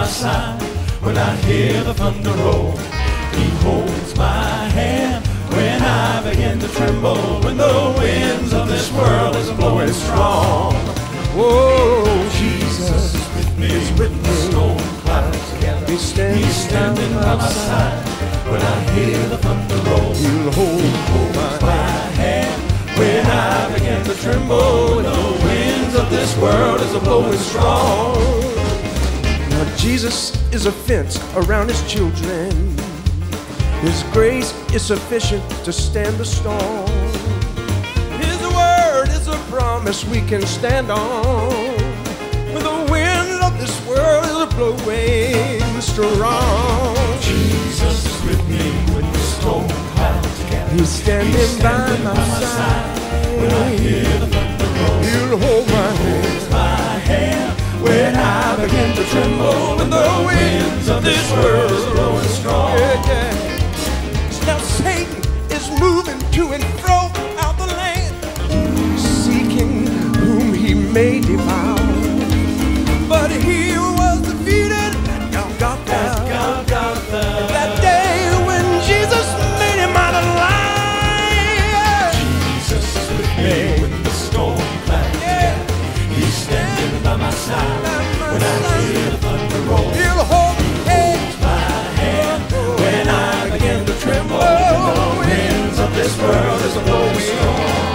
side. When I hear the thunder roll, He holds my hand. When I begin to tremble, when the winds of this world is blowing strong. Oh, Jesus is with me, He's with the storm clouds together. He's standing by my side. When I hear the thunder roll, He'll hold my hand. When I begin to tremble, when the winds of this world is blowing strong. Now Jesus is a fence around His children. His grace is sufficient to stand the storm. His word is a promise we can stand on. When the wind of this world is blowing strong. Jesus is with me when the storm clouds gather. He's standing by my side. When I hear the thunder roll, He'll hold my hand. When I begin to tremble, when the winds of this world is blowing strong. Yeah. Now Satan is moving to and fro out the land, seeking whom he may devour. But he was defeated at Golgotha. That day when Jesus made him out alive. Jesus is with me when the storm clouds together. He's standing by my side. When I hear the thunder roll, He'll hold my hand. When I begin to tremble, when the winds of this world is blowing strong.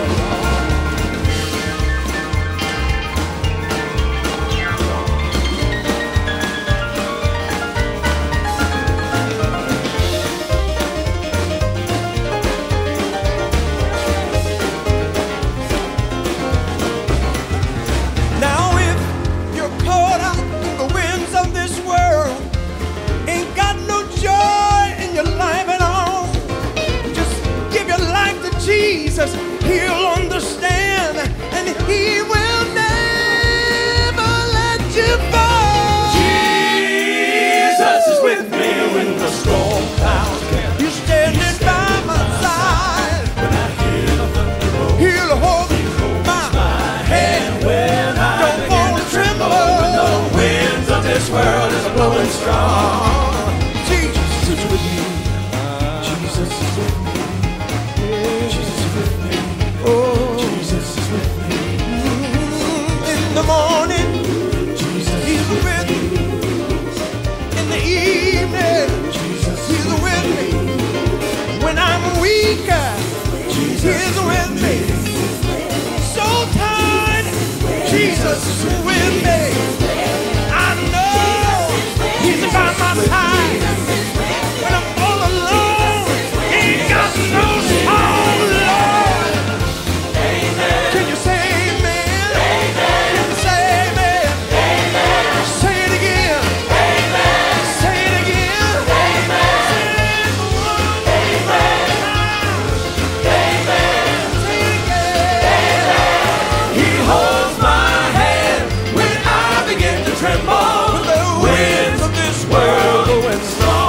Now if you're caught up in the winds of this world, ain't got no joy in your life at all, just give your life to Jesus. He'll understand and He will never let you fall. Jesus is with me when the storm clouds gather. You're standing by my side. When I hear the thunder roll, He'll hold my hand. when I Don't begin fall to tremble, when the winds of this world is blowing strong. Jesus is with me. Jesus is with me. Jesus is with me. Oh, Jesus is with me. in the morning, Jesus He's with me. In the evening, He's with me. When I'm weak, He's with me. So tired, Jesus is with me. I know He's by my side. When I'm all alone, ain't got no song, Lord. Can you say amen? Can you say amen? Say it again. Say it again. Say it one time. Say it again. He holds my hand when I begin to tremble. The winds of this world blowing strong.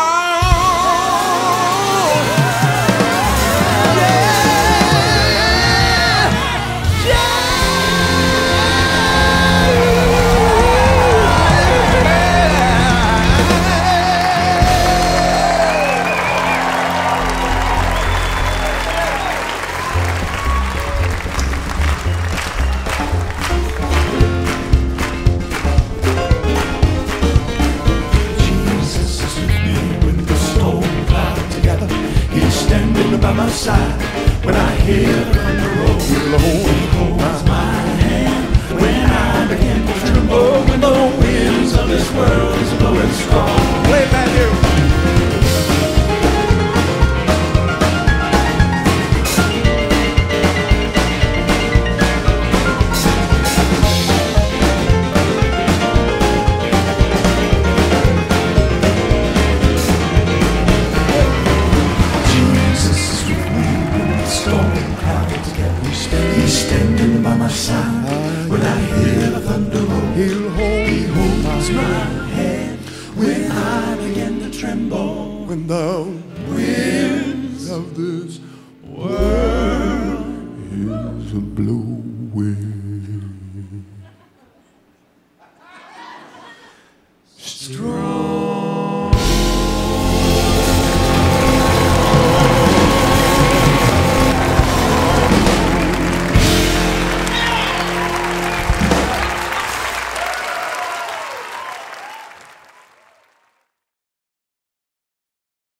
Jesus is with me when the storm clouds together. He's standing by my side. When I hear the thunder roll, He holds my hand. When I begin to tremble, when the winds of this world is blowing strong. Play back here. Jesus is with me when the storm clouds together. He's standing by my side. When I hear the thunder roll, He holds my hand. When I begin to tremble, When the winds of this world is blue.